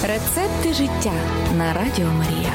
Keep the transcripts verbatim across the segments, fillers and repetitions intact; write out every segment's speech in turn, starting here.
Рецепти життя на Радіо Марія.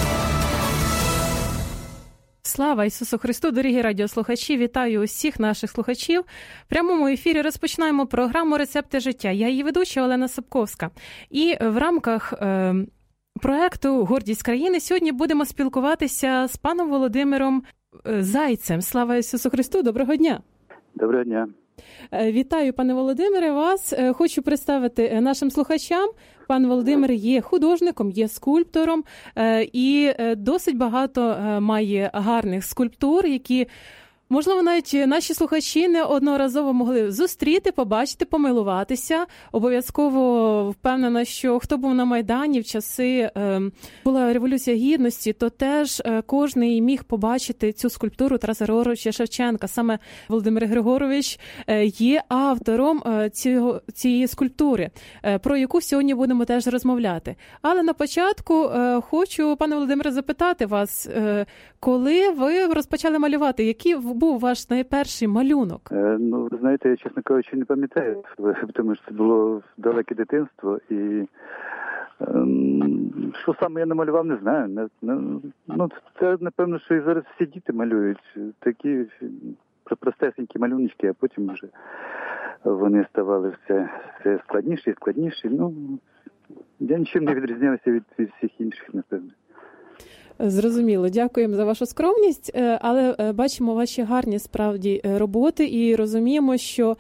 Слава Ісусу Христу, дорогі радіослухачі! Вітаю усіх наших слухачів. В прямому ефірі розпочинаємо програму «Рецепти життя». Я її ведуча Олена Сапковська. І в рамках е, проекту «Гордість країни» сьогодні будемо спілкуватися з паном Володимиром Зайцем. Слава Ісусу Христу! Доброго дня! Доброго дня! Вітаю, пане Володимире, вас. Хочу представити нашим слухачам. Пан Володимир є художником, є скульптором і досить багато має гарних скульптур, які, можливо, навіть наші слухачі неодноразово могли зустріти, побачити, помилуватися. Обов'язково впевнена, що хто був на Майдані в часи, була Революція Гідності, то теж кожний міг побачити цю скульптуру Тараса Григоровича Шевченка. Саме Володимир Григорович є автором цього, цієї скульптури, про яку сьогодні будемо теж розмовляти. Але на початку хочу, пане Володимире, запитати вас, коли ви розпочали малювати, які був ваш найперший малюнок? Е, ну, знаєте, я, чесно кажучи, не пам'ятаю, тому що це було далеке дитинство, і е, що саме я намалював, не знаю. Не, не, ну, це, напевно, що і зараз всі діти малюють такі простесенькі малюночки, а потім вже вони ставали все, все складніші і складніші. Ну, я нічим не відрізнявся від, від всіх інших, напевно. Зрозуміло, дякуємо за вашу скромність, але бачимо ваші гарні справді роботи і розуміємо, що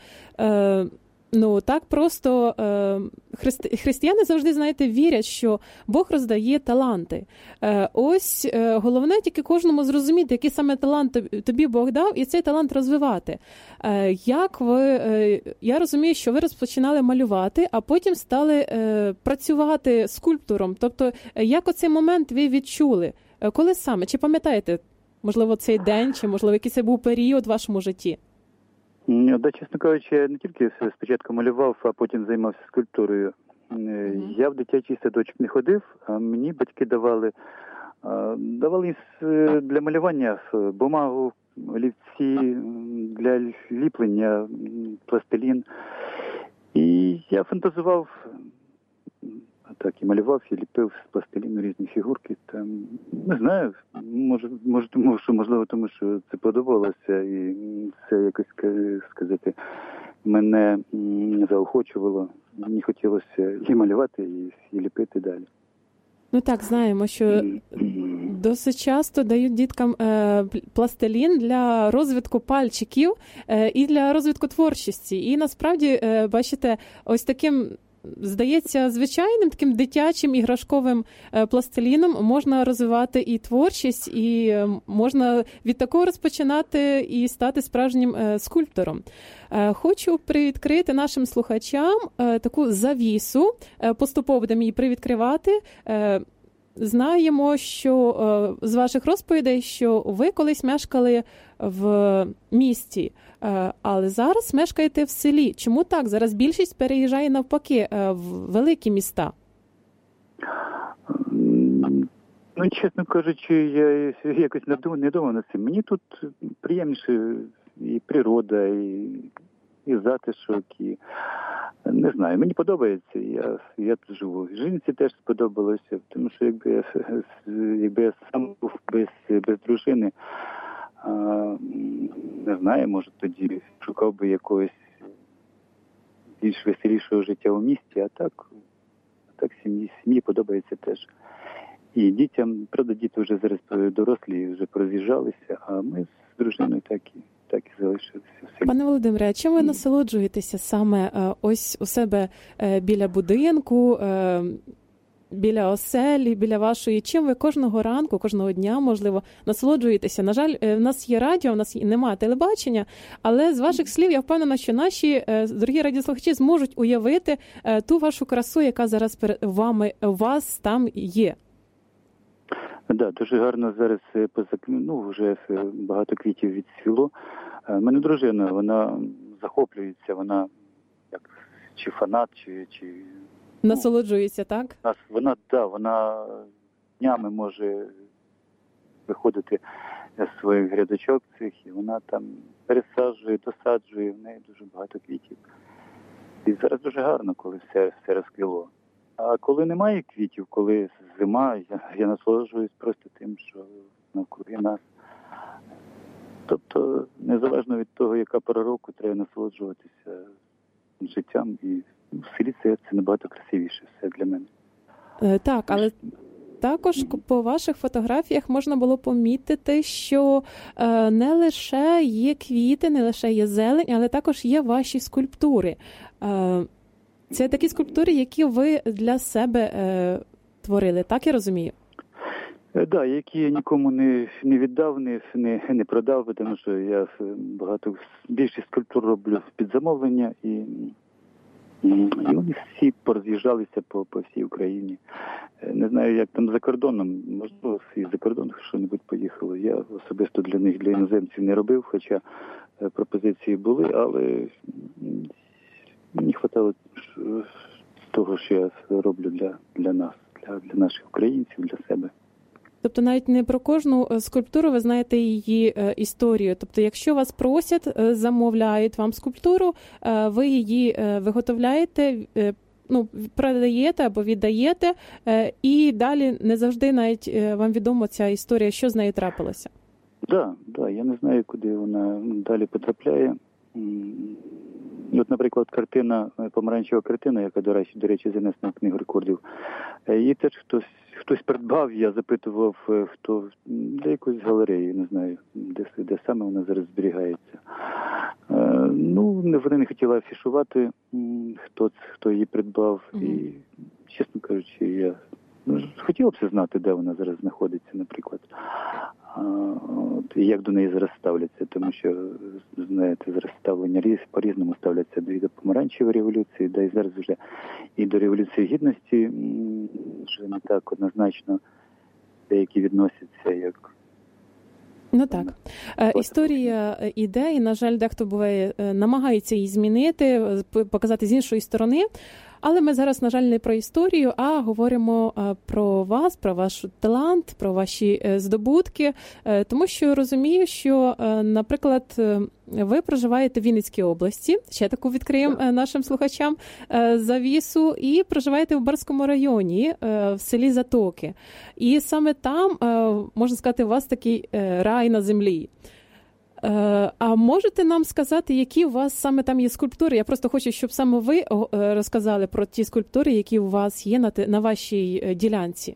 ну так просто христи... християни завжди, знаєте, вірять, що Бог роздає таланти. Ось головне тільки кожному зрозуміти, який саме талант тобі Бог дав, і цей талант розвивати. Як ви, я розумію, що ви розпочинали малювати, а потім стали працювати скульптором. Тобто, як оцей момент ви відчули? Коли саме? Чи пам'ятаєте, можливо, цей день, чи, можливо, який це був період в вашому житті? Да, чесно кажучи, я не тільки спочатку малював, а потім займався скульптурою. Mm-hmm. Я в дитячий садочок не ходив, а мені батьки давали, давали для малювання бумагу, олівці, для ліплення, пластилін. І я фантазував, так, і малював, і ліпив з пластиліну різні фігурки. Там, не знаю, може, може, тому, що, можливо, тому що це подобалося, і це якось, сказати, мене заохочувало. Мені хотілося і малювати, і, і ліпити далі. Ну так, знаємо, що досить часто дають діткам е, пластилін для розвитку пальчиків е, і для розвитку творчості. І насправді, е, бачите, ось таким, здається, звичайним таким дитячим іграшковим пластиліном можна розвивати і творчість, і можна від такого розпочинати і стати справжнім скульптором. Хочу привідкрити нашим слухачам таку завісу, поступово будемо її привідкривати. Знаємо, що з ваших розповідей, що ви колись мешкали в місті, але зараз мешкаєте в селі. Чому так? Зараз більшість переїжджає навпаки в великі міста. Ну, чесно кажучи, я якось не думав над цим. Мені тут приємніше і природа, і, і затишок, і не знаю, мені подобається, я, я тут живу. Жінці теж сподобалося, тому що якби я, якби я сам був без, без дружини, а, не знаю, може тоді шукав би якогось більш веселішого життя у місті, а так, а так сім'ї, сім'ї подобається теж. І дітям, правда, діти вже зараз дорослі, вже пороз'їжджалися, а ми з дружиною так і так і залишилися. Пане Володимире, а чим ви насолоджуєтеся саме ось у себе біля будинку, біля оселі, біля вашої? Чим ви кожного ранку, кожного дня, можливо, насолоджуєтеся? На жаль, в нас є радіо, в нас немає телебачення, але з ваших слів я впевнена, що наші дорогі радіослухачі зможуть уявити ту вашу красу, яка зараз перед вами, у вас там є. Так, да, дуже гарно зараз, ну, вже багато квітів відцвіло. У мене дружина, вона захоплюється, вона як чи фанат, чи... чи насолоджується, так? Нас, вона, да, вона днями може виходити з своїх грядочок цих, і вона там пересаджує, досаджує, в неї дуже багато квітів. І зараз дуже гарно, коли все, все розквіло. А А коли немає квітів, коли зима, я, я насолоджуюсь просто тим, що навкруги нас. Тобто, незалежно від того, яка пора року, треба насолоджуватися життям. І в селі це, це набагато красивіше все для мене. Е, так, але також по ваших фотографіях можна було помітити, що е, не лише є квіти, не лише є зелень, але також є ваші скульптури. Е, це такі скульптури, які ви для себе е, творили, так я розумію? Так, да, які я нікому не, не віддав, не, не, не продав, тому що я багато, більшість скульптур роблю під замовлення, і, і вони всі пороз'їжджалися по, по всій Україні. Не знаю, як там за кордоном, можливо, і за кордон що-небудь поїхало. Я особисто для них, для іноземців не робив, хоча пропозиції були, але мені вистачало того, що я роблю для, для нас, для, для наших українців, для себе. Тобто навіть не про кожну скульптуру ви знаєте її історію. Тобто якщо вас просять, замовляють вам скульптуру, ви її виготовляєте, ну, продаєте або віддаєте, і далі не завжди навіть вам відомо ця історія, що з нею трапилося. Так, да, да, я не знаю, куди вона далі потрапляє. От, наприклад, картина, помаранчева картина, яка, до речі, до речі, занесена в книгу рекордів, її теж хтось, хтось придбав, я запитував, хто, для якоїсь галереї, не знаю, де, де саме вона зараз зберігається. Ну, вони не хотіли афішувати, хто, хто її придбав, mm-hmm. і, чесно кажучи, я ну, хотіла б це знати, де вона зараз знаходиться, наприклад. От, і як до неї зараз ставляться, тому що, знаєте, зараз ставлення різ, по-різному ставляться і до помаранчевої революції, да і зараз вже і до Революції Гідності, вже не так однозначно деякі відносяться, як... Ну так. Історія іде, і, на жаль, дехто буває намагається її змінити, показати з іншої сторони. Але ми зараз, на жаль, не про історію, а говоримо про вас, про ваш талант, про ваші здобутки. Тому що розумію, що, наприклад, ви проживаєте в Вінницькій області, ще таку відкриємо нашим слухачам завісу, і проживаєте в Барському районі, в селі Затоки. І саме там, можна сказати, у вас такий рай на землі. А можете нам сказати, які у вас саме там є скульптури? Я просто хочу, щоб саме ви розказали про ті скульптури, які у вас є на, на вашій ділянці.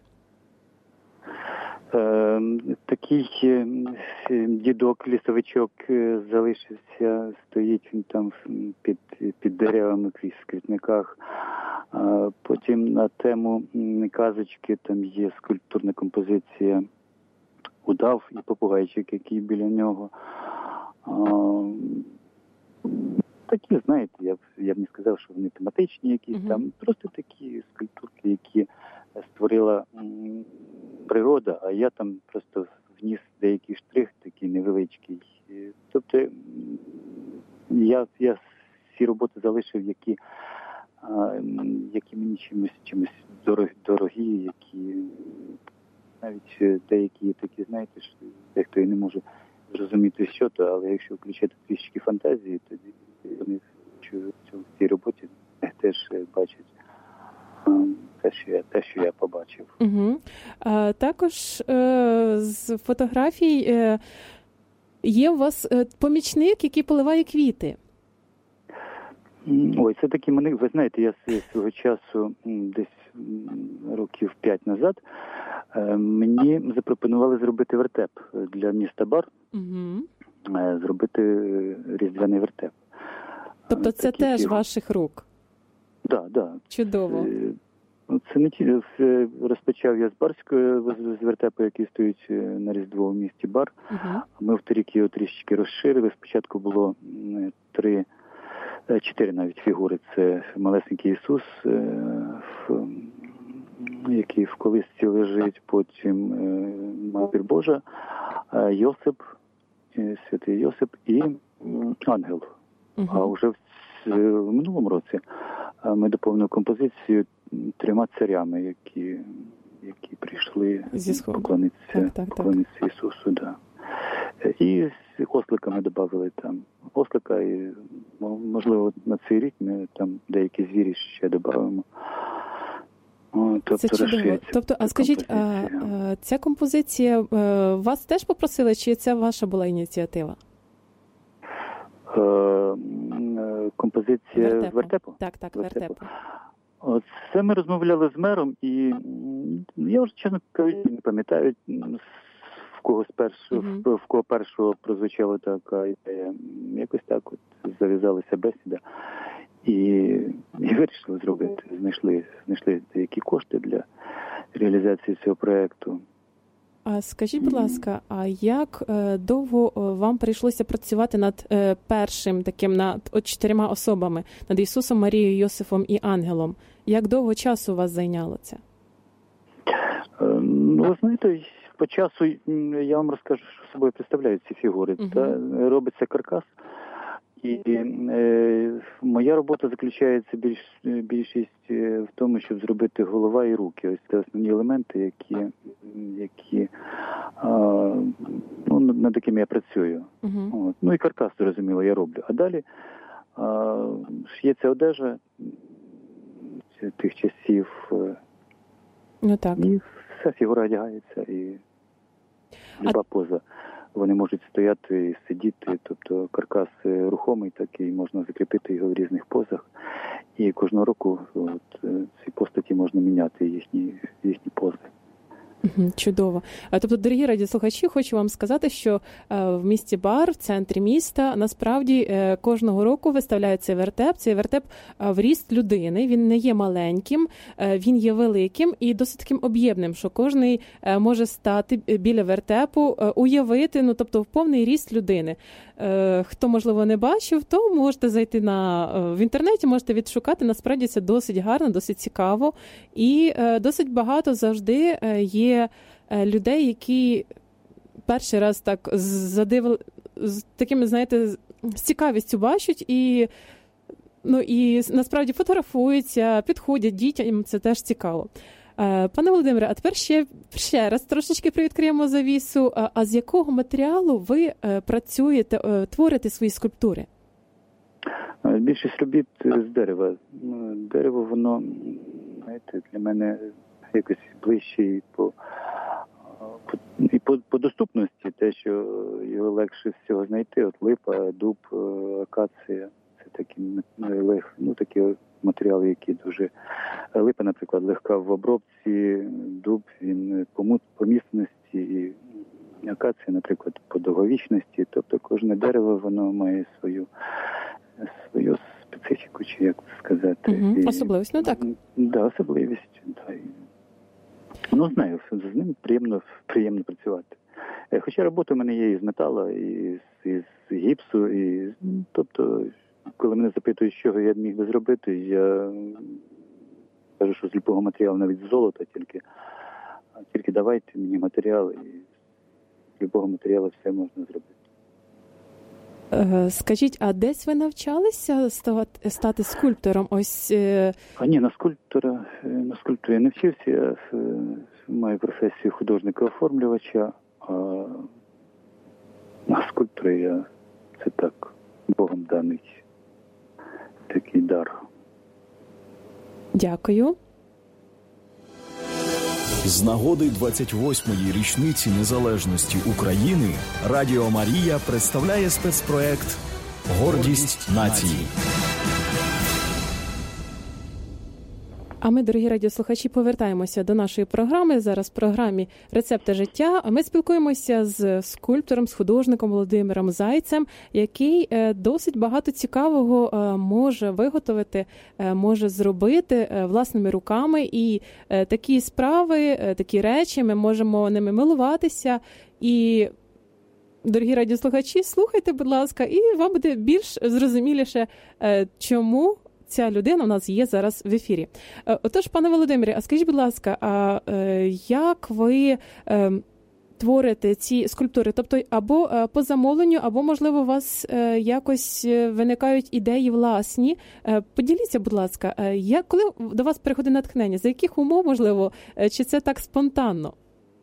Е, такий дідок, лісовичок залишився, стоїть він там під, під деревами в квітниках. Е, потім на тему казочки там є скульптурна композиція «Удав» і попугайчик, який біля нього. А, такі, знаєте, я б, я б не сказав, що вони тематичні якісь, uh-huh. там просто такі скульптурки, які створила м, природа, а я там просто вніс деякий штрих, такий невеличкий. Тобто я, я ці роботи залишив, які, а, які мені чимось, чимось дорогі, дорогі, які навіть деякі є такі, знаєте, що дехто і не може зрозуміти, що то, але якщо включати трішки фантазії, тоді вони в цій роботі теж бачать те, що я, те, що я побачив. Угу. А, також е, з фотографій е, є у вас е, помічник, який поливає квіти. Ой, це такі мене, ви знаєте, я з свого часу, десь років п'ять назад, мені запропонували зробити вертеп для міста Бар, угу. зробити різдвяний вертеп. Тобто це такі теж фігури. Ваших рук? Так, да, так. Да. Чудово. Це не ті, розпочав я з Барського, з вертепу, який стоїть на Різдво в місті Бар. Угу. Ми вторік його трішечки розширили. Спочатку було три, чотири навіть фігури. Це малесенький Ісус, який в колисці лежить, потім Матір Божа, Йосип, святий Йосип і ангел. Угу. А вже в, в минулому році ми доповнили композицію трьома царями, які, які прийшли поклонитися, так, так, поклонитися так. Ісусу. Да. І з осликами додали там ослика, і можливо, на цей рік ми там деякі звірі ще додаємо. тобто це чудово. Тобто, а скажіть, а, а, ця композиція а, вас теж попросили, чи це ваша була ініціатива? Е, композиція Вертепу. вертепу? Так, так, вертепу. От це ми розмовляли з мером, і я вже, чесно кажучи, не пам'ятаю, в кого спершу, uh-huh. в кого першого прозвучала така ідея. Якось так от зав'язалася бесіда. І, і вирішили зробити. Знайшли, знайшли деякі кошти для реалізації цього проєкту. А скажіть, будь ласка, а як е, довго вам прийшлося працювати над е, першим таким, над от чотирма особами, над Ісусом, Марією, Йосифом і Ангелом? Як довго часу у вас зайняло це? Е, ну, ви знаєте, по часу я вам розкажу, що собою представляють ці фігури. Uh-huh. Та, робиться каркас. І е, моя робота заключається більш, більшість в тому, щоб зробити голова і руки. Ось це основні елементи, які, які а, ну, над якими я працюю. Uh-huh. От. Ну і каркас, зрозуміло, я роблю. А далі а, шиється одежа тих часів. Ну, так. І вся фігура одягається, і люба а... поза. Вони можуть стояти і сидіти, тобто каркас рухомий такий, можна закріпити його в різних позах. І кожного року от, ці постаті можна міняти, їхні, їхні пози. Чудово. Тобто, дорогі радіослухачі, хочу вам сказати, що в місті Бар, в центрі міста, насправді кожного року виставляється вертеп. Цей вертеп в ріст людини, він не є маленьким, він є великим і досить таким об'ємним, що кожний може стати біля вертепу, уявити, ну, тобто в повний ріст людини. Хто, можливо, не бачив, то можете зайти на, в інтернеті, можете відшукати. Насправді це досить гарно, досить цікаво і досить багато завжди є людей, які перший раз так задив... з такими, знаєте, з цікавістю бачать і, ну, і насправді фотографуються, підходять дітям, це теж цікаво. Пане Володимире, а тепер ще, ще раз трошечки привідкриємо завісу. А з якого матеріалу ви працюєте, творите свої скульптури? Більшість робіт з дерева. Дерево, воно, знаєте, для мене якось ближче і по, по, і по, по доступності, те, що його легше всього знайти. От липа, дуб, акація. Це такі, ну, такі матеріали, які дуже... Липа, наприклад, легка в обробці, дуб, він по, по міцності, і акація, наприклад, по довговічності. Тобто кожне дерево, воно має свою, свою специфіку, чи як сказати. Угу. І, особливість, ну так. Да, особливість, да. Ну, знаю, з ним приємно, приємно працювати. Хоча робота в мене є і з металу, і з, і з гіпсу, і, тобто, коли мене запитують, що я міг би зробити, я кажу, що з любого матеріалу, навіть з золота, тільки, тільки давайте мені матеріал, і з любого матеріалу все можна зробити. Скажіть, а десь ви навчалися стати скульптором? Ось. А ні, на скульптора, на скульптора я не вчився. Я маю професію художника-оформлювача, а на скульптора я це так, Богом даний такий дар. Дякую. З нагоди двадцять восьмої річниці незалежності України Радіо Марія представляє спецпроект «Гордість нації». А ми, дорогі радіослухачі, повертаємося до нашої програми. Зараз в програмі «Рецепти життя». Ми спілкуємося з скульптором, з художником Володимиром Зайцем, який досить багато цікавого може виготовити, може зробити власними руками. І такі справи, такі речі, ми можемо ними милуватися. І, дорогі радіослухачі, слухайте, будь ласка, і вам буде більш зрозуміліше, чому ця людина у нас є зараз в ефірі. Отож, пане Володимире, а скажіть, будь ласка, а як ви творите ці скульптури? Тобто або по замовленню, або, можливо, у вас якось виникають ідеї власні. Поділіться, будь ласка, як, коли до вас приходить натхнення? За яких умов, можливо, чи це так спонтанно?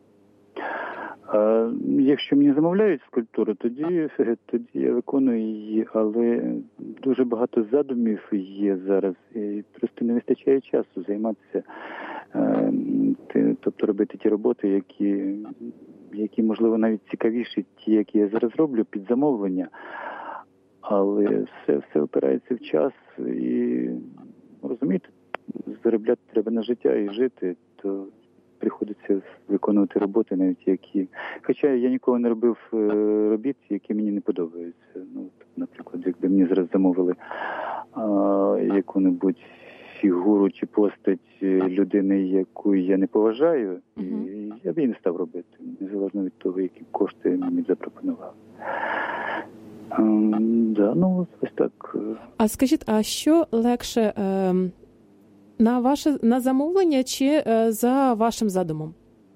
А, якщо мені замовляють скульптуру, тоді, тоді я виконую її, але дуже багато задумів є зараз, і просто не вистачає часу займатися Тобто робити ті роботи, які, які можливо, навіть цікавіші, ті, які я зараз роблю, під замовлення. Але все, все опирається в час і, розумієте, заробляти треба на життя і жити, то приходиться виконувати роботи навіть які... Хоча я ніколи не робив робіт, які мені не подобаються. Ну, наприклад, якби мені зараз замовили а, яку-небудь фігуру чи постать людини, яку я не поважаю, uh-huh. і я б її не став робити, незалежно від того, які кошти мені запропонували. А, да, ну, ось так. А скажіть, а що легше... Е... На ваше на замовлення чи е, за вашим задумом?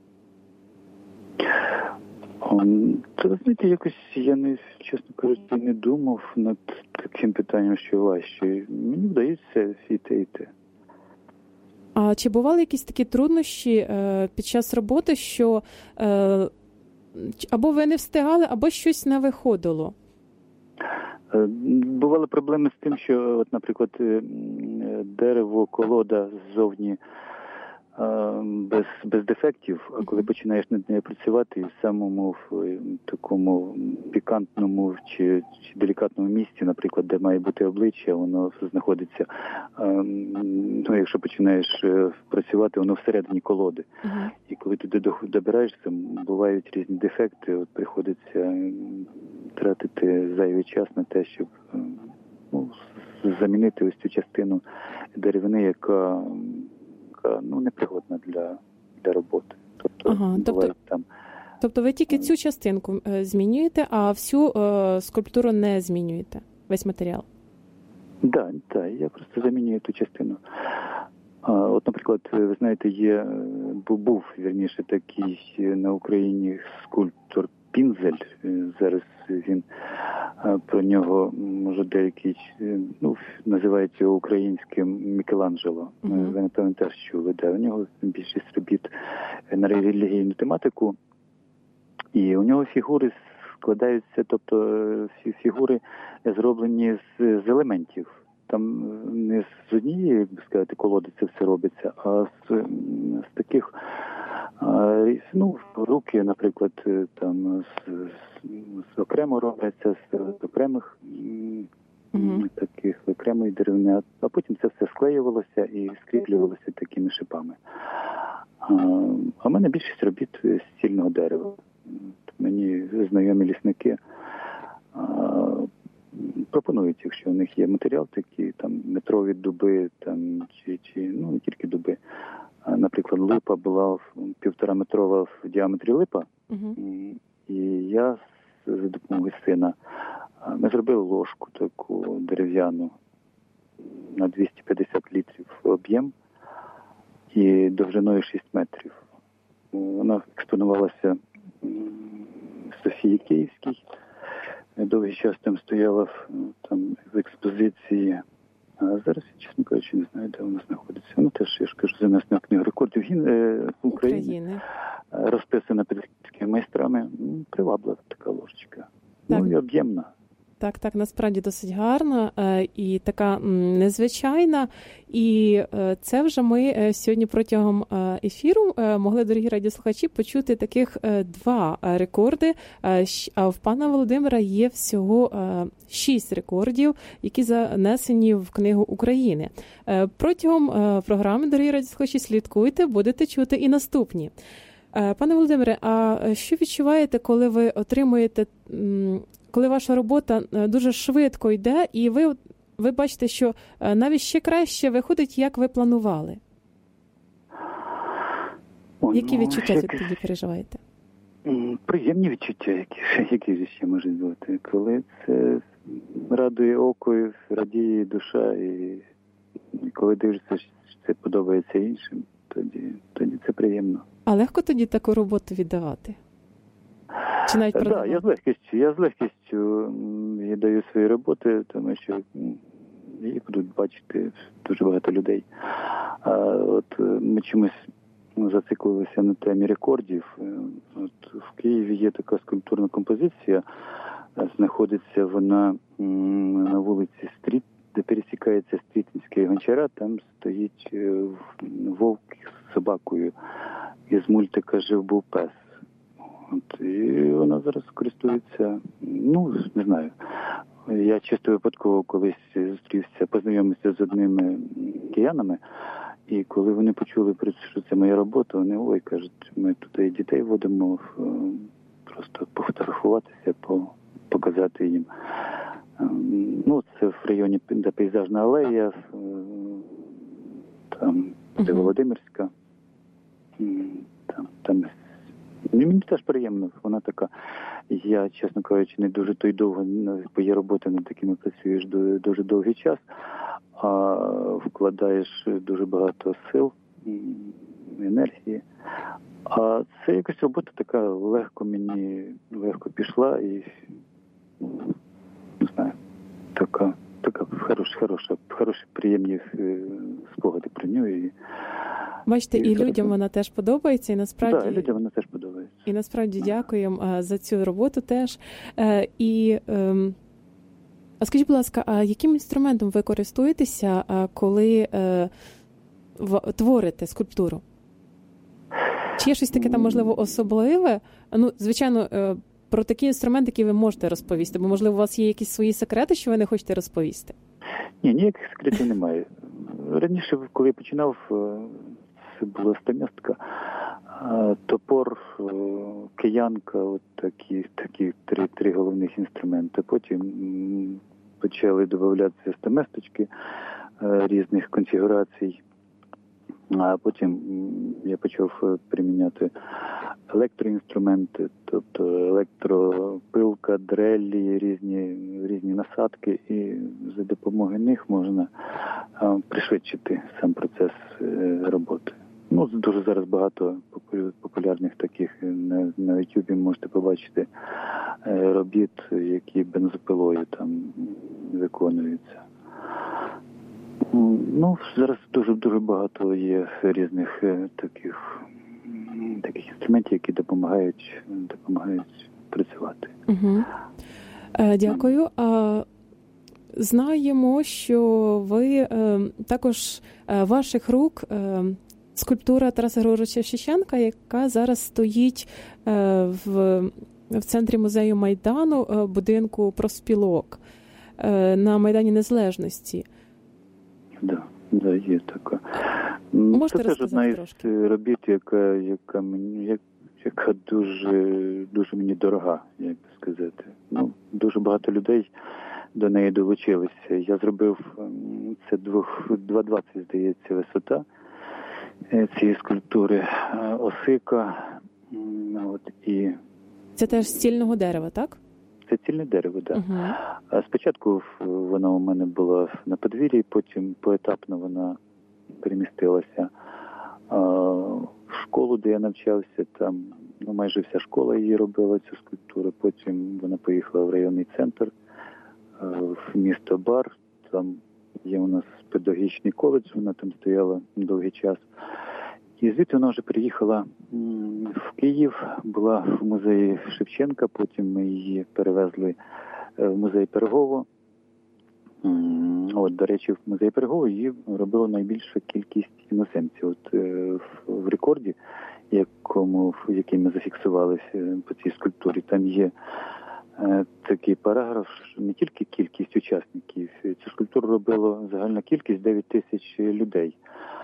Це, розумієте, якось я, не, чесно кажучи, не думав над таким питанням, що важче. Мені вдається і те, і те. А чи бували якісь такі труднощі е, під час роботи, що е, або ви не встигали, або щось не виходило? Бували проблеми з тим, що, от, наприклад, дерево, колода ззовні без, без дефектів, а коли починаєш над нею працювати, і в самому в такому пікантному чи, чи делікатному місці, наприклад, де має бути обличчя, воно знаходиться, ну, якщо починаєш працювати, воно всередині колоди. Uh-huh. І коли туди добираєшся, бувають різні дефекти, от приходиться тратити зайвий час на те, щоб, ну, замінити ось цю частину деревини, яка, яка ну, непригодна для, для роботи. Тобто, ага, тобто, там... тобто ви тільки цю частинку е, змінюєте, а всю е, скульптуру не змінюєте, весь матеріал? Так, да, да, я просто замінюю ту частину. А, от, наприклад, ви знаєте, є, був, вірніше, такий на Україні скульптор Пінзель. Зараз він, про нього, може, деякий, ну, називається українським Мікеланджело. Uh-huh. Ви, напевно, теж чули, да. У нього більшість робіт на релігійну тематику. І у нього фігури складаються, тобто всі фігури зроблені з, з елементів. Там не з однієї, як би сказати, колоди це все робиться, а з, з таких, ну, руки, наприклад, там з, з окремо робляться, з окремих mm-hmm. таких окремої деревини, а потім це все склеювалося і скріплювалося такими шипами. А, а в мене більшість робіт з цільного дерева. Мені знайомі лісники а, пропонують, якщо у них є матеріал такий, там метрові дуби, там чи, чи ну не тільки дуби. А, наприклад, липа була півтора метрова в діаметрі липа, uh-huh. і, і я за допомогою сина ми зробили ложку таку дерев'яну на двісті п'ятдесят літрів об'єм і довжиною шість метрів. Вона експонувалася в Софії Київській. Довгий час там стояла в, там, в експозиції. А зараз, чесно кажучи, не знаю, де вона знаходиться. Вона теж, я ж кажу, занесена в книгу рекордів України, України. Розписана підківськими майстрами. Приваблива така ложечка. Так. Ну і об'ємна. Так, так, насправді досить гарна і така незвичайна. І це вже ми сьогодні протягом ефіру могли, дорогі радіослухачі, почути таких два рекорди. А в пана Володимира є всього шість рекордів, які занесені в Книгу України. Протягом програми, дорогі радіослухачі, слідкуйте, будете чути і наступні. Пане Володимире, а що відчуваєте, коли ви отримуєте... коли ваша робота дуже швидко йде, і ви, ви бачите, що навіть ще краще виходить, як ви планували? О, які ну, відчуття як... тоді переживаєте? Приємні відчуття, які, які ж ще можуть бути. Коли це радує око, радіє душа, і, і коли дивишся, що це подобається іншим, тоді, тоді це приємно. А легко тоді таку роботу віддавати? Чи навіть продавати? Так, да, я з легкістю, я з легкістю віддаю свої роботи, тому що її будуть бачити дуже багато людей. А от ми чомусь зациклилися на темі рекордів. От в Києві є така скульптурна композиція, знаходиться вона на вулиці Стріт, де пересікається Стрітинська і Гончара, там стоїть вовк собакою із мультика «Жив був пес». От, і вона зараз користується, ну, не знаю. Я чисто випадково колись зустрівся, познайомився з одними киянами, і коли вони почули, що це моя робота, вони, ой, кажуть, ми туди дітей водимо, просто пофотографуватися, показати їм. Ну, це в районі, де пейзажна алея, там, де Володимирська, там, там. Мені теж приємно, вона така, я, чесно кажучи, не дуже то й довго, бо є робота над такими працюєш дуже довгий час, а вкладаєш дуже багато сил, енергії. А це якась робота така легко мені, легко пішла і, не знаю, така, така хороша, хороша, хороші, приємні спогади про нього. І, Бачите, і, і людям вона теж подобається, і насправді... Так, да, людям вона теж подобається. І насправді дякуємо за цю роботу теж. І, а скажіть, будь ласка, а яким інструментом ви користуєтеся, коли творите скульптуру? Чи є щось таке там, можливо, особливе? Ну, звичайно, про такі інструменти, які ви можете розповісти, бо, можливо, у вас є якісь свої секрети, що ви не хочете розповісти? Ні, ніяких секретів немає. Раніше, коли я починав, це була стамістка, топор, киянка, от такі, такі три, три головних інструменти. Потім почали додаватися стаместочки різних конфігурацій. А потім я почав приміняти електроінструменти, тобто електропилка, дрелі, різні, різні насадки, і за допомогою них можна пришвидшити сам процес роботи. Ну, дуже зараз багато популярних таких на, на YouTube можете побачити робіт, які бензопилою там виконуються. Ну, зараз дуже-дуже багато є різних таких, таких інструментів, які допомагають, допомагають працювати. Угу. Дякую. Знаємо, що ви також ваших рук скульптура Тараса Григоровича Шевченка, яка зараз стоїть в, в центрі музею Майдану, будинку профспілок на Майдані Незалежності. Да, да, є така. Можете це теж одна із трошки? робіт, яка, яка мені, як, яка дуже, дуже мені дорога, як би сказати. Ну, дуже багато людей до неї долучилися. Я зробив, це два двадцять, здається, висота цієї скульптури, осика. От, і... Це теж з цільного дерева, так? Це цільне дерево, так. Uh-huh. А спочатку вона у мене була на подвір'ї, потім поетапно вона перемістилася а, в школу, де я навчався. Там ну, майже вся школа її робила, цю скульптуру. Потім вона поїхала в районний центр, а, в місто Бар. Там є у нас педагогічний коледж, вона там стояла довгий час. І звідти вона вже приїхала в Київ, була в музеї Шевченка, потім ми її перевезли в музей Пирогово. От, до речі, в музеї Пирогово її робила найбільша кількість іноземців. От в рекорді, якому, який ми зафіксували по цій скульптурі, там є такий параграф, що не тільки кількість учасників, цю скульптуру робила загальна кількість дев'ять тисяч людей.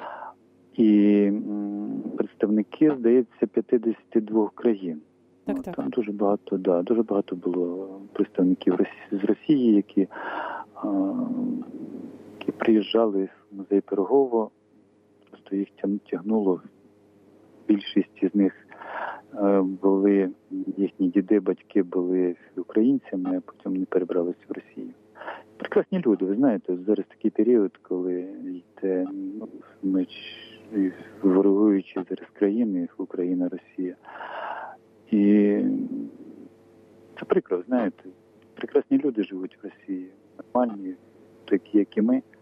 І представники, здається, п'ятдесят два країн. Так, так. Там дуже багато, да, дуже багато було представників з Росії, які, а, які приїжджали в музей Пирогово. Просто їх тягнуло. Більшість з них а, були, їхні діди, батьки були українцями, а потім вони перебралися в Росію. Прекрасні люди, ви знаєте, зараз такий період, коли йде ну, меч, ворогуючи зараз країни, Україна, Росія. І це прикро, знаєте, прекрасні люди живуть в Росії, нормальні, такі, як і ми.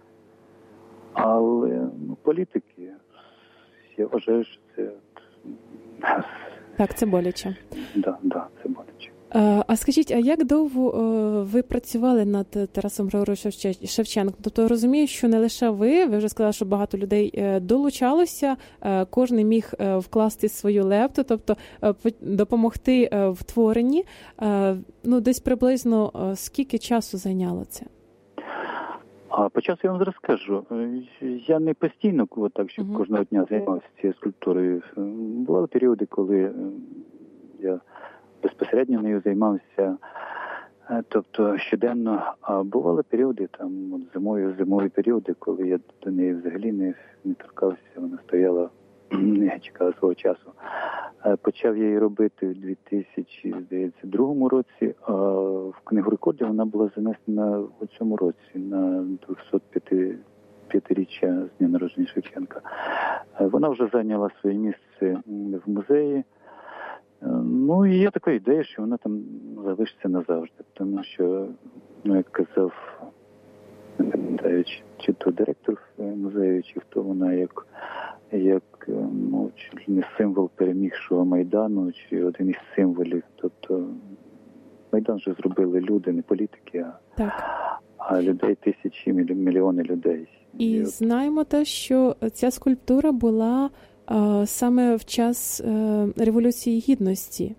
Але ну, політики, я вважаю, що це... Так, це боляче. Так, да, да, це боляче. А скажіть, а як довго ви працювали над Тарасом Григоровичем Шевченком? Тобто розумію, що не лише ви, ви вже сказали, що багато людей долучалося, кожен міг вкласти свою лепту, тобто допомогти в творенні. Ну, десь приблизно скільки часу зайняло це? А по часу я вам зараз скажу. Я не постійно, так, що uh-huh. кожного дня займався цією скульптурою. Бували періоди, коли я безпосередньо нею займався, тобто щоденно, а бували періоди, там, от зимою, зимові періоди, коли я до неї взагалі не, не торкався, вона стояла, не чекала свого часу. Почав я її робити в дві тисячі другому році, а в Книгу рекордів вона була занесена в цьому році, на двохсот п'ятиріччя з дня народження Шевченка. Вона вже зайняла своє місце в музеї. Ну, і є така ідея, що вона там залишиться назавжди, тому що, ну, як казав, не пам'ятаю, чи, чи то директор музею, чи хто вона, як, як ну, чи не символ перемігшого Майдану, чи один із символів. Тобто Майдан вже зробили люди, не політики, а, так. а людей, тисячі, мільйони людей. І, і знаємо те, що ця скульптура була саме в час Революції Гідності.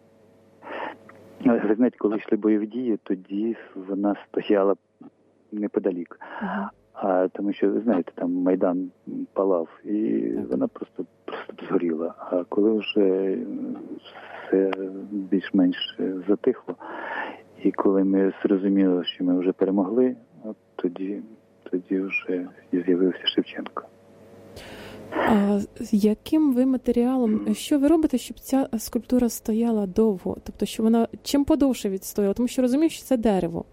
Ви знаєте, коли йшли бойові дії, тоді вона стояла неподалік. Uh-huh. А, тому що, ви знаєте, там Майдан палав, і так. вона просто, просто згоріла. А коли вже все більш-менш затихло, і коли ми зрозуміли, що ми вже перемогли, от тоді, тоді вже з'явився Шевченко. А яким ви матеріалом, що ви робите, щоб ця скульптура стояла довго? Тобто, що вона чим подовше відстояла? Тому що розумію, що це дерево.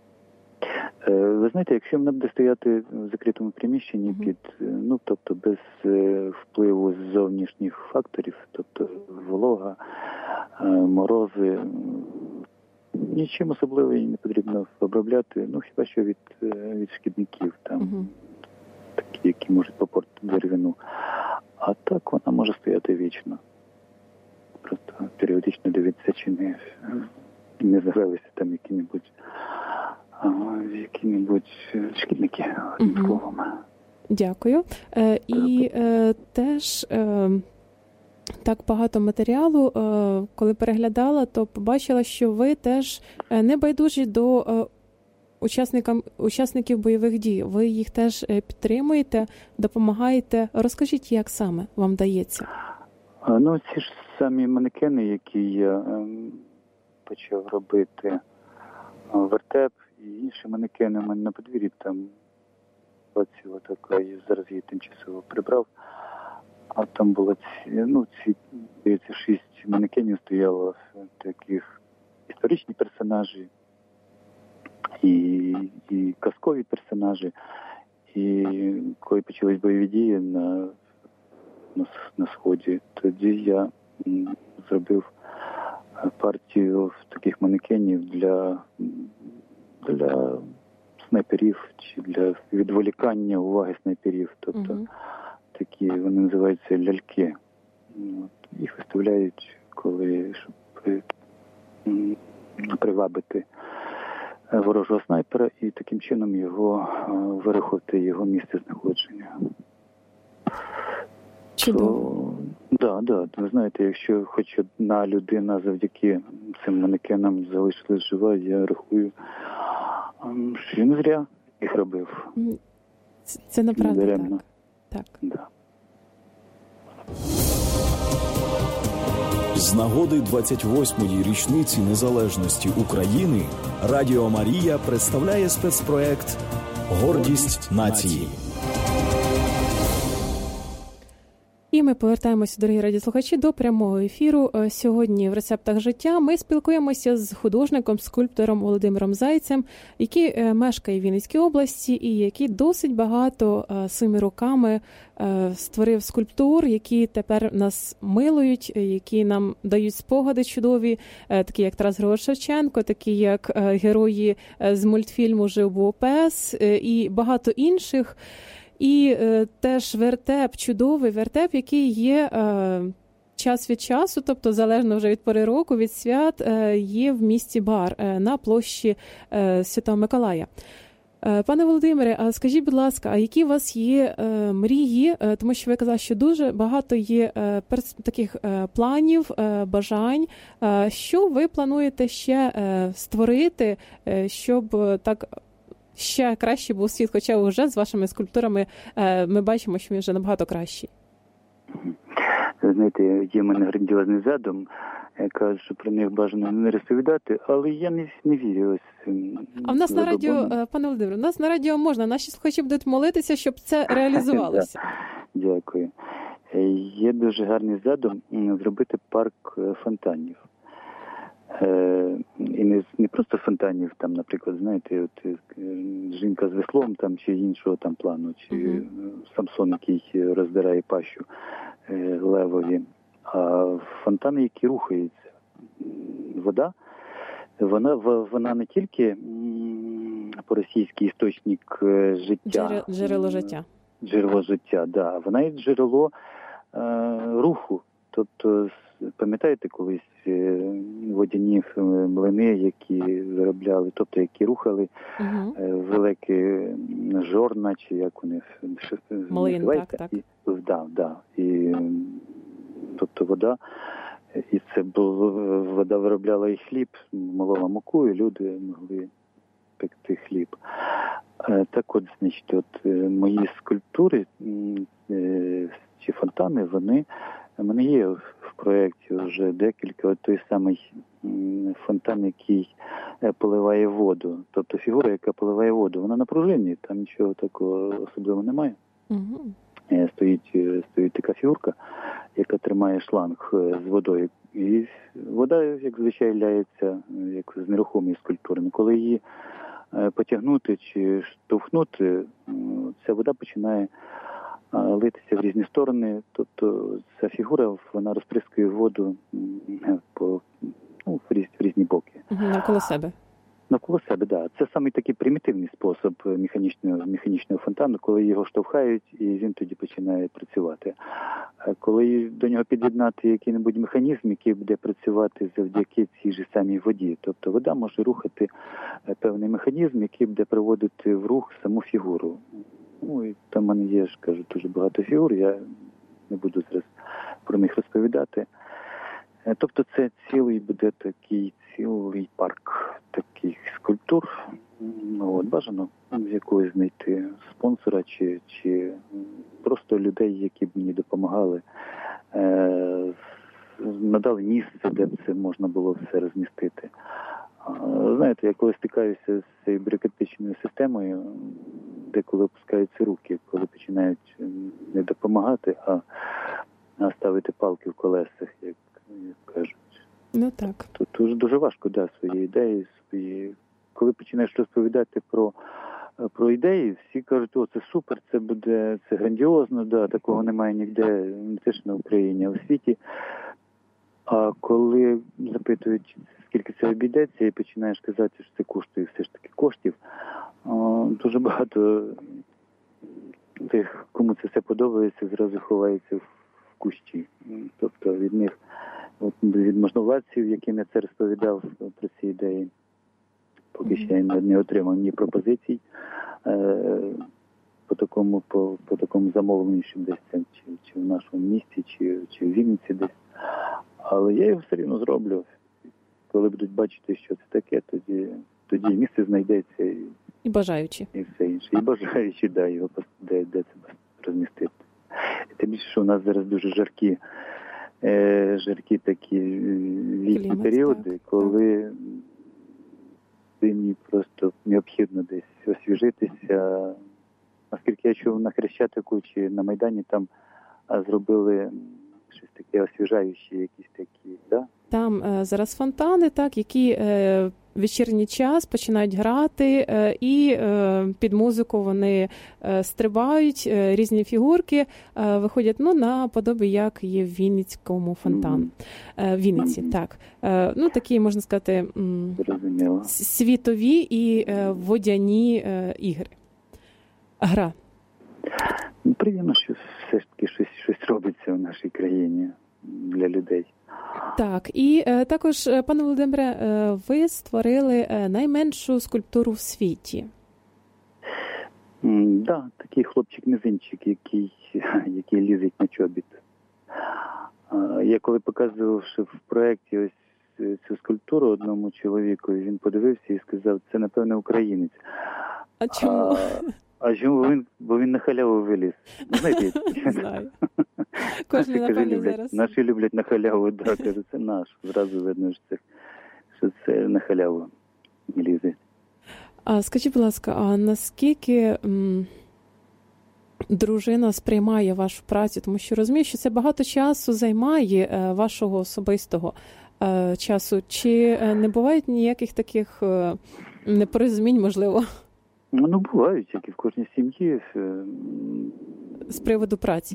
Ви знаєте, якщо вона буде стояти в закритому приміщенні, uh-huh. під, ну, тобто без впливу зовнішніх факторів, тобто волога, морози, нічим особливо її не потрібно обробляти, ну, хіба що від, від шкідників там. Uh-huh. Такі, які можуть попортити деревину. А так вона може стояти вічно. Просто періодично дивитися, чи не, не завелися там які-небудь, які-небудь шкідники. Угу. Дякую. Е, і е, теж е, так багато матеріалу, е, коли переглядала, то побачила, що ви теж не байдужі до е, Учасникам, учасників бойових дій. Ви їх теж підтримуєте, допомагаєте. Розкажіть, як саме вам вдається? Ну, ці ж самі манекени, які я ем, почав робити, вертеп і інші манекени у мене на подвір'ї, там ціла така, я зараз її тимчасово прибрав, а там було ці, ну, ці, ці шість манекенів стояло таких історичні персонажі, І, і казкові персонажі. І коли почались бойові дії на, на, на Сході, тоді я м, зробив партію таких манекенів для, для снайперів чи для відволікання уваги снайперів. Тобто uh-huh. такі, вони називаються ляльки. От, їх виставляють, коли, щоб м, привабити ворожого снайпера і таким чином його вирахувати його місце знаходження. Чудово. Так, да, да. Ви знаєте, якщо хоч одна людина завдяки цим манекенам залишилась жива, я рахую, що не зря їх робив. Це, це направду так. Так. Да. З нагоди двадцять восьмої річниці незалежності України Радіо Марія представляє спецпроект «Гордість нації». І ми повертаємося, дорогі радіослухачі, до прямого ефіру. Сьогодні в «Рецептах життя» ми спілкуємося з художником, скульптором Володимиром Зайцем, який мешкає в Вінницькій області і який досить багато своїми руками створив скульптур, які тепер нас милують, які нам дають спогади чудові, такі як Тарас Григорович Шевченко, такі як герої з мультфільму «Жив-був пес» і багато інших. І е, теж вертеп, чудовий вертеп, який є е, час від часу, тобто залежно вже від пори року, від свят, є в місті бар на площі Святого Миколая. Пане Володимире, а скажіть, будь ласка, а які у вас є е, мрії, е, тому що ви казали, що дуже багато є е, перс, таких е, планів, е, бажань. Е, що ви плануєте ще е, створити, е, щоб е, так ще краще був світ, хоча вже з вашими скульптурами е, ми бачимо, що він вже набагато кращий? Знаєте, є в мене грандіозний задум. Я кажу, що про них бажано не розповідати, але я не, не вірю. Ось, а в нас на радіо, пане Володимире, в нас на радіо можна, наші слухачі будуть молитися, щоб це реалізувалося. Дякую. Є дуже гарний задум зробити парк фонтанів. І не, не просто фонтанів, там, наприклад, знаєте, от жінка з веслом там, чи іншого там плану, чи uh-huh. Самсон, який роздирає пащу левові. А фонтани, які рухаються. Вода, вона, вона не тільки по-російськи істочник життя. Джерело життя. Джерело життя, да. Вона є джерело е, руху. Тобто, пам'ятаєте колись водяні млини, які виробляли, тобто, які рухали угу. великі жорна, чи як вони млин, так, так. І, да, да. І тобто вода, і це було, вода виробляла і хліб, молола муку, і люди могли пекти хліб. Так от, значить, от мої скульптури чи фонтани, вони, в мене є в проєкті вже декілька, от той самий фонтан, який поливає воду, тобто фігура, яка поливає воду, вона на пружині, там нічого такого особливого немає. Угу. Стоїть, стоїть така фігурка, яка тримає шланг з водою. І вода, як звичайно, ляється як з нерухомої скульптури. Коли її потягнути чи штовхнути, ця вода починає литися в різні сторони. Тобто ця фігура, вона розприскує воду по, ну, в, різ, в різні боки. Навколо себе. Навколо себе, так. Да. Це самий такий примітивний спосіб механічного, механічного фонтану, коли його штовхають, і він тоді починає працювати. Коли до нього під'єднати який-небудь механізм, який буде працювати завдяки цій же самій воді. Тобто вода може рухати певний механізм, який буде приводити в рух саму фігуру. Ну, і там в мене є, ж кажу, дуже багато фігур, я не буду зараз про них розповідати. Тобто це цілий буде такий цілий парк таких скульптур. Ну, от, бажано якогось знайти спонсора чи, чи просто людей, які б мені допомагали, е, надали місце, де б це можна було все розмістити. Знаєте, я коли стикаюся з цією бюрократичною системою, деколи опускаються руки, коли починають не допомагати, а, а ставити палки в колесах, як, як кажуть. Ну так. Тут дуже, дуже важко, да, свої ідеї, свої. Коли починаєш розповідати про, про ідеї, всі кажуть, о, це супер, це буде, це грандіозно, да, такого немає ніде, не теж на Україні, а у світі. А коли запитують, скільки це обійдеться, і починаєш казати, що це коштує все ж таки коштів, дуже багато тих, кому це все подобається, зразу ховається в кущі. Тобто від них, от, від можновладців, яким я це розповідав про ці ідеї, поки ще я не отримав ні пропозицій е, по такому, по, по такому замовленню, щоб десь це, чи, чи в нашому місті, чи, чи в Вінниці десь. Але я його все рівно зроблю. Коли будуть бачити, що це таке, тоді, тоді місце знайдеться. І, і бажаючі. І все інше. І бажаючі, да, його де, де це розмістити. І тим більше, що у нас зараз дуже жаркі, е, жаркі такі літні періоди, так, коли так. Мені просто необхідно десь освіжитися. Оскільки я чув на Хрещатику чи на Майдані, там зробили щось таке освіжаюче, якісь такі, да? Там е, зараз фонтани, так, які е, в вечірній час починають грати, е, і е, під музику вони е, стрибають, е, різні фігурки е, виходять, ну, наподобі, як є в Вінницькому фонтану. Е, в Вінниці, mm-hmm. так. Е, ну, такі, можна сказати, м, світові і е, водяні е, ігри. Гра. Приємно, що все ж таки щось, щось робиться в нашій країні. для людей. Так, і е, також, пане Володимире, е, ви створили е, найменшу скульптуру в світі. Так, да, такий хлопчик-мізинчик, який, який лізить на чобіт. Я коли показував в проєкті ось цю скульптуру одному чоловіку, він подивився і сказав, це, напевно, українець. А чому? А, а чому? Він, бо він на халяву виліз. Знаєте, знаю. Кожен, напевно, люблять, зараз. Наші люблять на халяву, да, кажуть, це наш. Зразу видно, що це, що це на халяву лізе. А скажіть, будь ласка, а наскільки м, дружина сприймає вашу працю? Тому що розумію, що це багато часу займає е, вашого особистого е, часу. Чи е, не бувають ніяких таких е, непорозумінь, можливо? Ну, бувають, як і в кожній сім'ї. З приводу праці?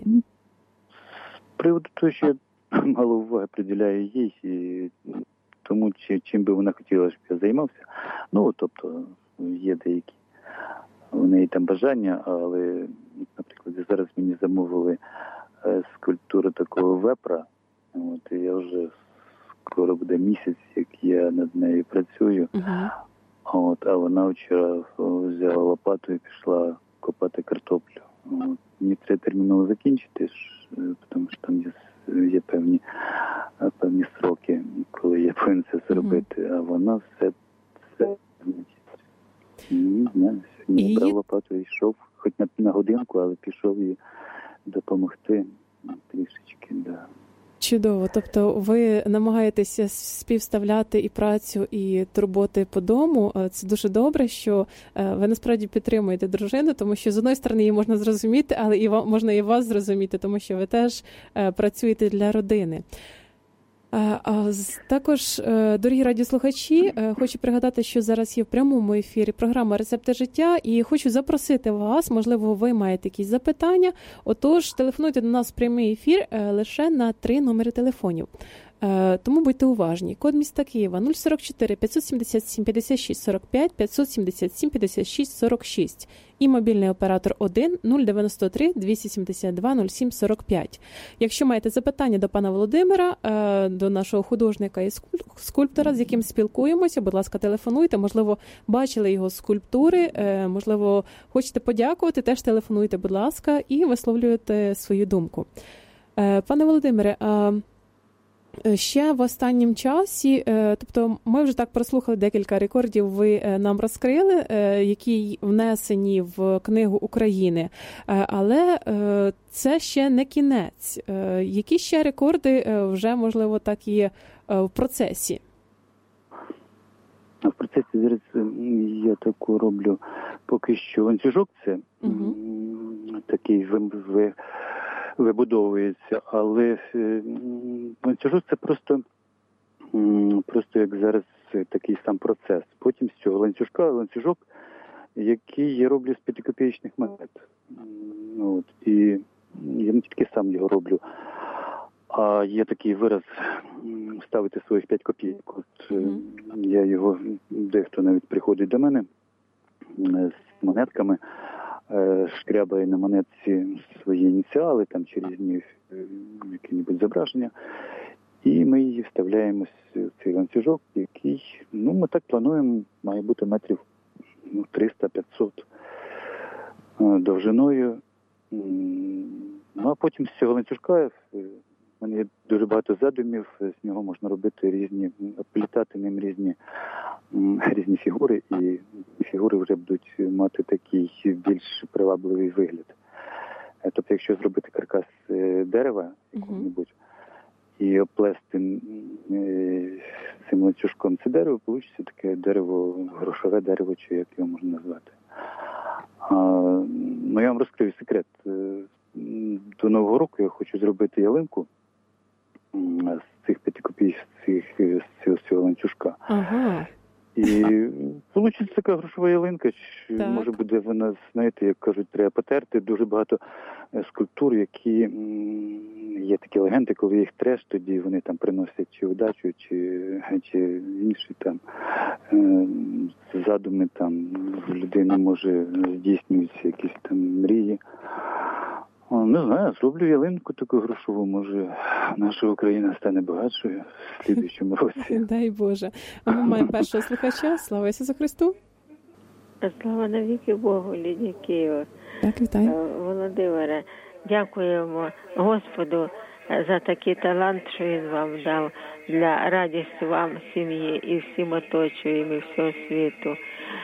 З приводу того, що я мало уваги приділяю їй, і тому, чим би вона хотіла, щоб я займався. Ну, тобто, є деякі у неї там бажання, але, наприклад, зараз мені замовили скульптуру такого вепра. От, і я вже скоро буде місяць, як я над нею працюю. Uh-huh. От, а вона вчора взяла лопату і пішла копати картоплю. От, мені треба терміново закінчити, тому що там є, є певні, певні сроки, коли я повинен це зробити. Uh-huh. А вона все це не знаю. Сьогодні і... брав лопату і йшов, хоч на, на годинку, але пішов їй допомогти трішечки, да. Чудово. Тобто ви намагаєтеся співставляти і працю, і турботи по дому. Це дуже добре, що ви насправді підтримуєте дружину, тому що з одної сторони її можна зрозуміти, але і можна і вас зрозуміти, тому що ви теж працюєте для родини. А також, дорогі радіослухачі, хочу пригадати, що зараз є в прямому ефірі програма «Рецепти життя» і хочу запросити вас, можливо, ви маєте якісь запитання, отож телефонуйте до нас в прямий ефір лише на три номери телефонів. Тому будьте уважні. Код міста Києва нуль сорок чотири п'ятсот сімдесят сім п'ятдесят шість сорок п'ять п'ятсот сімдесят сім п'ятдесят шість сорок шість і мобільний оператор один нуль дев'яносто три двісті сімдесят два нуль сім сорок п'ять. Якщо маєте запитання до пана Володимира, до нашого художника і скульптора, з яким спілкуємося, будь ласка, телефонуйте. Можливо, бачили його скульптури, можливо, хочете подякувати, теж телефонуйте, будь ласка, і висловлюйте свою думку. Пане Володимире, ще в останнім часі, тобто ми вже так прослухали декілька рекордів, ви нам розкрили, які внесені в Книгу України, але це ще не кінець. Які ще рекорди вже, можливо, так є в процесі? В процесі зараз я таку роблю поки що ланцюжок, це угу. такий ви вибудовується, але ланцюжок це просто, просто як зараз такий сам процес. Потім з цього ланцюжка, ланцюжок, який я роблю з п'ятикопійчних монет. От. І я не тільки сам його роблю, а є такий вираз ставити своїх п'ять копійок. От, mm-hmm. Я його, дехто навіть приходить до мене з монетками, шкрябає на монетці свої ініціали, там чи різні які-небудь зображення, і ми її вставляємо в цей ланцюжок, який, ну, ми так плануємо, має бути метрів ну, триста-п'ятсот довжиною. Ну, а потім з цього ланцюжка в мене є дуже багато задумів, з нього можна робити різні, оплітати ним різні, різні фігури, і фігури вже будуть мати такий більш привабливий вигляд. Тобто, якщо зробити каркас дерева якого-небудь і оплести цим ланцюжком це дерево, вийде таке дерево, грошове дерево, чи як його можна назвати. А, ну, я вам розкрию секрет. До Нового року я хочу зробити ялинку з цих п'ятикопійок, з цього, цього ланцюжка. Ага. І вийде така грошова ялинка, так. Може буде вона, знаєте, як кажуть, треба потерти. Дуже багато скульптур, які є такі легенди, коли їх треш, тоді вони там приносять чи удачу, чи, чи інші там задуми, там в людини може здійснюються якісь там мрії. Не знаю, зроблю ялинку таку грошову, може наша Україна стане багатшою в слідуючому році. Дай Боже. А ми маємо першого слухача. Слава Ісусу Христу. Слава навіки Богу, Лідія Києва. Так, вітаю. Володимире, дякуємо Господу за такий талант, що Він вам дав для радості вам, сім'ї і всім оточуєм, і всього світу.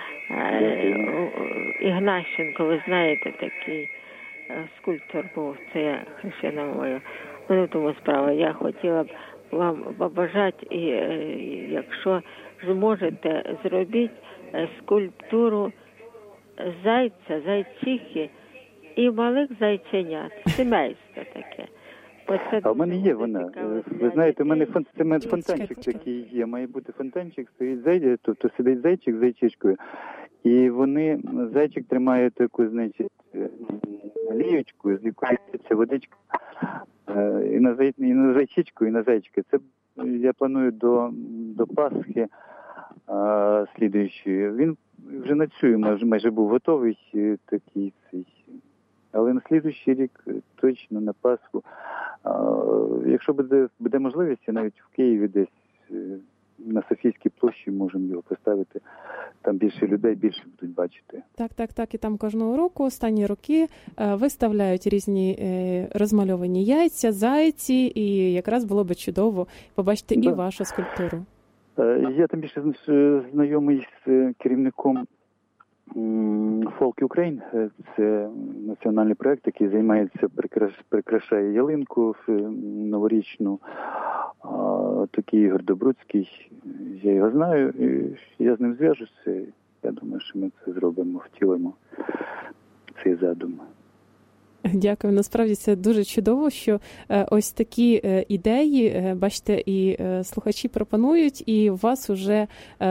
Ігнащенко, ви знаєте, такий скульптор був, це я хрещена моя. Ну, в тому справа, я хотіла б вам побажати, і якщо зможете, зробіть скульптуру зайця, зайчихи і малих зайченят, сімейство таке. Оце а в мене є вона. Ви знаєте, в мене фон, це фонтанчик чекайте, такий є. Має бути фонтанчик, стоїть зайчик, тобто сидить зайчик з зайчичкою. І вони, зайчик тримає таку, значить, лієчку, з якої лється водичка. І на, зай, і на зайчичку, і на зайчики. Це я планую до, до Пасхи а, слідуючої. Він вже на цю майже, майже був готовий такий цей. Але на слідуючий рік точно на Пасху. А, якщо буде, буде можливість, навіть в Києві десь на Софійській площі можемо його поставити. Там більше людей, більше будуть бачити. Так, так, так. І там кожного року, останні роки, виставляють різні розмальовані яйця, зайці, і якраз було би чудово побачити да. і вашу скульптуру. Я там більше знайомий з керівником Folk Ukraine. Це національний проєкт, який займається, прикрашає ялинку новорічну. Такий Ігор Добруцький, я його знаю, і я з ним зв'яжуся. Я думаю, що ми це зробимо, втілимо цей задум. Дякую. Насправді це дуже чудово, що ось такі ідеї, бачите, і слухачі пропонують, і у вас вже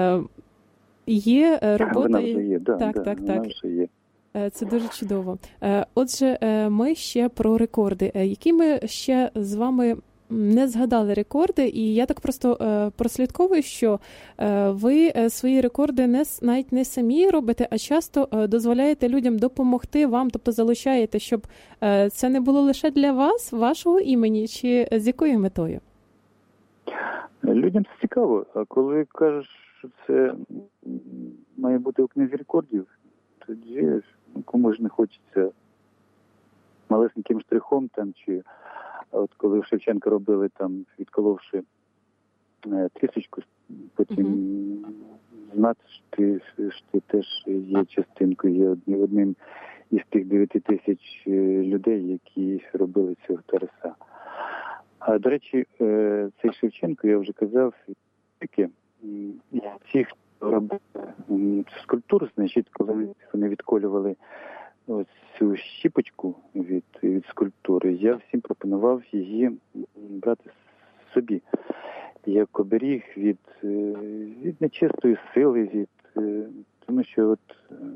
є робота. Вона вже є, да, так, да, так, вона так. вже є. Це дуже чудово. Отже, ми ще про рекорди. Які ми ще з вами не згадали рекорди, і я так просто е, прослідковую, що е, ви е, свої рекорди не, навіть не самі робите, а часто е, дозволяєте людям допомогти вам, тобто залучаєте, щоб е, це не було лише для вас, вашого імені, чи з якою метою? Людям це цікаво, а коли кажеш, що це має бути у книзі рекордів, тоді ну, кому ж не хочеться малесеньким штрихом там, чи а от коли в Шевченка робили там, відколовши е, трісочку, потім mm-hmm. знати, що ти, що ти теж є частинкою, є одним, одним із тих дев'яти тисяч людей, які робили цього Тараса. А, до речі, е, цей Шевченко, я вже казав, таке, ті, хто робив скульптуру, значить, коли вони відколювали ось цю щіпочку від, від скульптури, я всім пропонував її брати собі як оберіг від, від нечистої сили, від, тому що от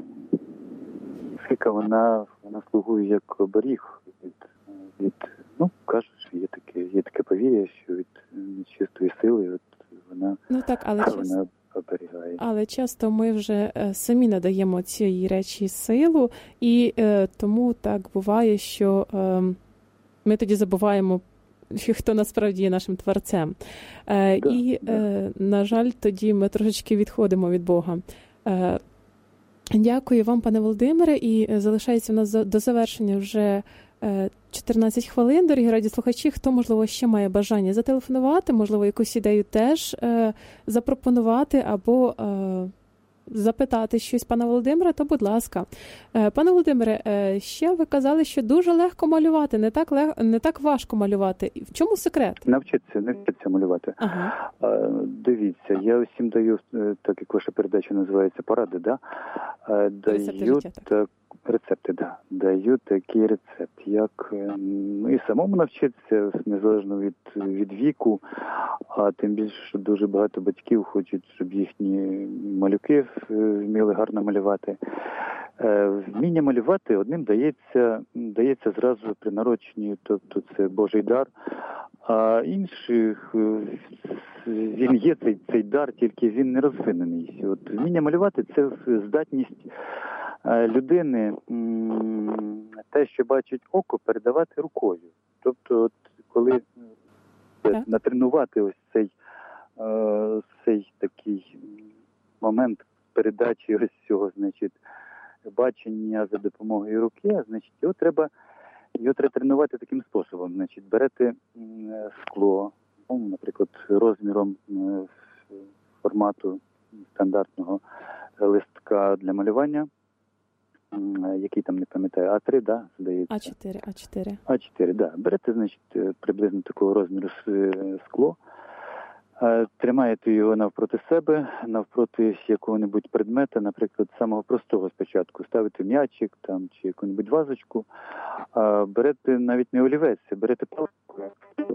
фіка, вона, вона слугує як оберіг від, від ну, кажуть, що є таке, є таке повір'я, що від нечистої сили от вона, ну, так, але вона оберігає. Але часто ми вже самі надаємо цій речі силу, і е, тому так буває, що е, ми тоді забуваємо, хто насправді є нашим творцем. Е, да, і, да. Е, на жаль, тоді ми трошечки відходимо від Бога. Е, дякую вам, пане Володимире, і залишається у нас до завершення вже чотирнадцять хвилин. Дорогі радіослухачі, хто, можливо, ще має бажання зателефонувати, можливо, якусь ідею теж е, запропонувати або е, запитати щось пана Володимира, то, будь ласка. Е, пане Володимире, е, ще ви казали, що дуже легко малювати, не так, лег... не так важко малювати. В чому секрет? Навчитися, навчитися малювати. Ага. Е, дивіться, я усім даю, так як ваша передача називається «Поради», да? Е, даю так. Рецепти, да. Даю такий рецепт, як ну, і самому навчитися, незалежно від, від віку, а тим більше, що дуже багато батьків хочуть, щоб їхні малюки вміли гарно малювати. Вміння малювати одним дається, дається зразу при народженні, тобто це Божий дар. А інших, він є цей, цей дар, тільки він не розвинений. От вміння малювати – це здатність людини те, що бачить око, передавати рукою. Тобто, от, коли так. натренувати ось цей, цей такий момент передачі ось цього, значить, бачення за допомогою руки, значить, його треба Його треба тренувати таким способом. Значить, берете скло, ну, наприклад, розміром формату стандартного листка для малювання, який там, не пам'ятаю, а три, да, здається? а чотири, а чотири. а чотири, да. Берете, значить, приблизно такого розміру скло, тримаєте його навпроти себе, навпроти якого-небудь предмета, наприклад, самого простого спочатку. Ставите м'ячик там, чи яку-небудь вазочку, берете навіть не олівець, берете палку,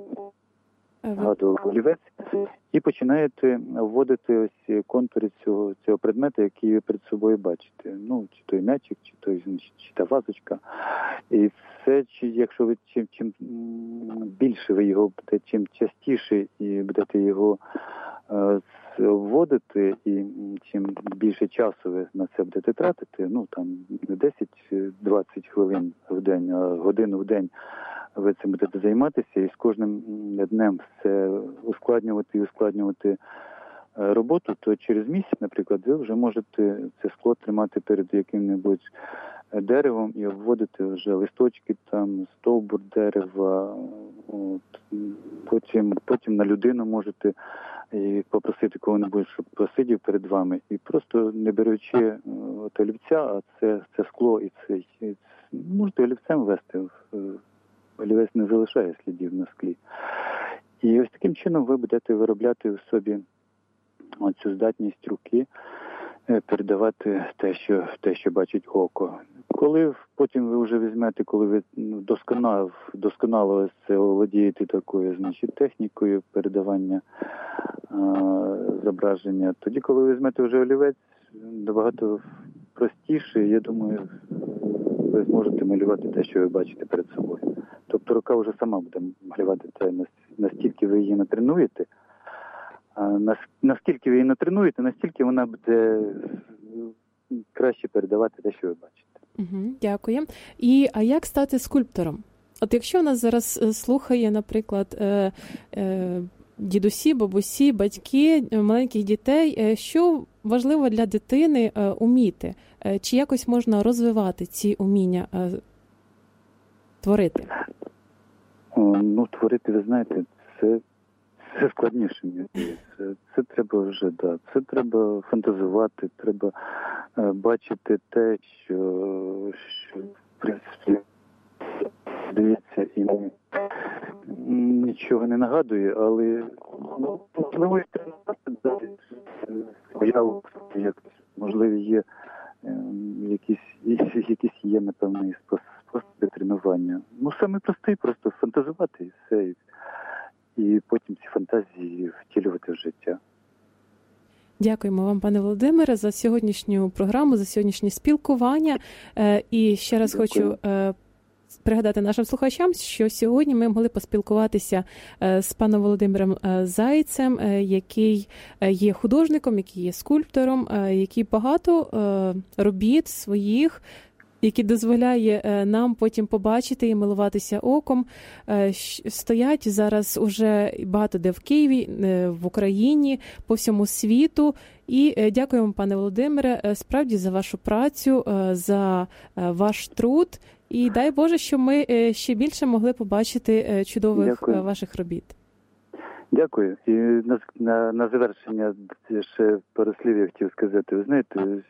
гадував олівець, і починаєте вводити ось контури цього, цього предмета, який ви перед собою бачите. Ну, чи той м'ячик, чи той, чи та вазочка. І це, чи, якщо ви чим, чим більше ви його будете, чим частіше і будете його е, вводити, і чим більше часу ви на це будете тратити, ну, там, не десять-двадцять хвилин в день, а годину в день, ви цим будете займатися, і з кожним днем все ускладнювати і ускладнювати роботу, то через місяць, наприклад, ви вже можете це скло тримати перед яким-небудь деревом і обводити вже листочки, там, стовбур дерева, от, потім, потім на людину можете і попросити кого-небудь, щоб посидів перед вами, і просто не беручи от олівця, а це, це скло, і це, і це можете олівцем вести, олівець не залишає слідів на склі. І ось таким чином ви будете виробляти в собі оцю здатність руки передавати те, що, те, що бачить око. Коли потім ви вже візьмете, коли ви досконало, досконало це володієте такою, значить, технікою передавання а, зображення, тоді, коли ви візьмете вже олівець, набагато простіше, я думаю, ви зможете малювати те, що ви бачите перед собою. Тобто рука вже сама буде малювати те, настільки ви її натренуєте, а наскільки ви її натренуєте, настільки вона буде краще передавати те, що ви бачите. Угу, дякую. І а як стати скульптором? От якщо нас зараз слухає, наприклад, е, е, дідусі, бабусі, батьки маленьких дітей, що важливо для дитини е, уміти? Е, чи якось можна розвивати ці уміння е, творити? О, ну, творити, ви знаєте, це, це складніше. Це, це треба вже, да, це треба фантазувати, треба е, бачити те, що, що в принципі, здається, і нічого не нагадує, але ну, можливо, тренувати, уяву, як можливо, є е, якісь, якісь є, напевно, способи тренування. Ну, саме простий, просто фантазувати і все, і, і потім ці фантазії втілювати в життя. Дякуємо вам, пане Володимире, за сьогоднішню програму, за сьогоднішнє спілкування. І ще раз Дякую. хочу пригадати нашим слухачам, що сьогодні ми могли поспілкуватися з паном Володимиром Зайцем, який є художником, який є скульптором, який багато робіт своїх, які дозволяє нам потім побачити і милуватися оком. Стоять зараз уже багато де в Києві, в Україні, по всьому світу. І дякуємо, пане Володимире, справді за вашу працю, за ваш труд. І дай Боже, щоб ми ще більше могли побачити чудових Дякую. ваших робіт. Дякую. І на, на, на завершення ще пару слів я хотів сказати. Ви знаєте,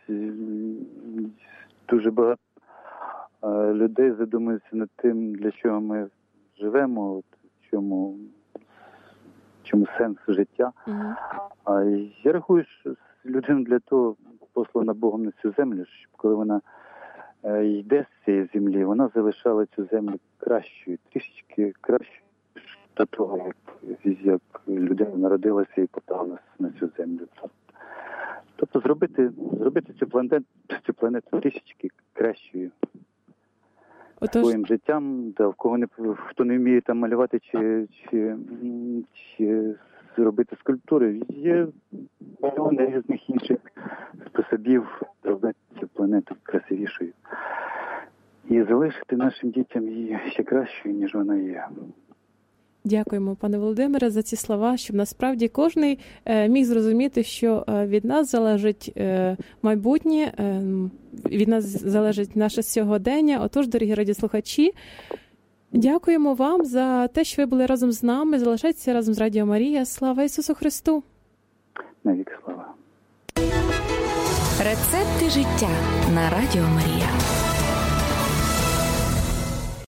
дуже багато людей задумуються над тим, для чого ми живемо, от, чому, чому сенс життя. Uh-huh. А я рахую, що людина для того послана Богом на цю землю, щоб коли вона йде з цієї землі, вона залишала цю землю кращою, трішечки кращою до того, як, як людина народилася і попала на, на цю землю. Тобто зробити, зробити цю планету, цю планету трішечки кращою. Отож... своїм життям, да, в кого не хто не вміє там малювати чи, чи, чи зробити скульптури, є мільйони різних інших способів зробити цю планету красивішою. І залишити нашим дітям її ще кращою, ніж вона є. Дякуємо, пане Володимире, за ці слова, щоб насправді кожен міг зрозуміти, що від нас залежить майбутнє, від нас залежить наше сьогодення. Отож, дорогі радіослухачі, дякуємо вам за те, що ви були разом з нами. Залишайтеся разом з Радіо Марія. Слава Ісусу Христу! Навік слава! Рецепти життя на Радіо Марія.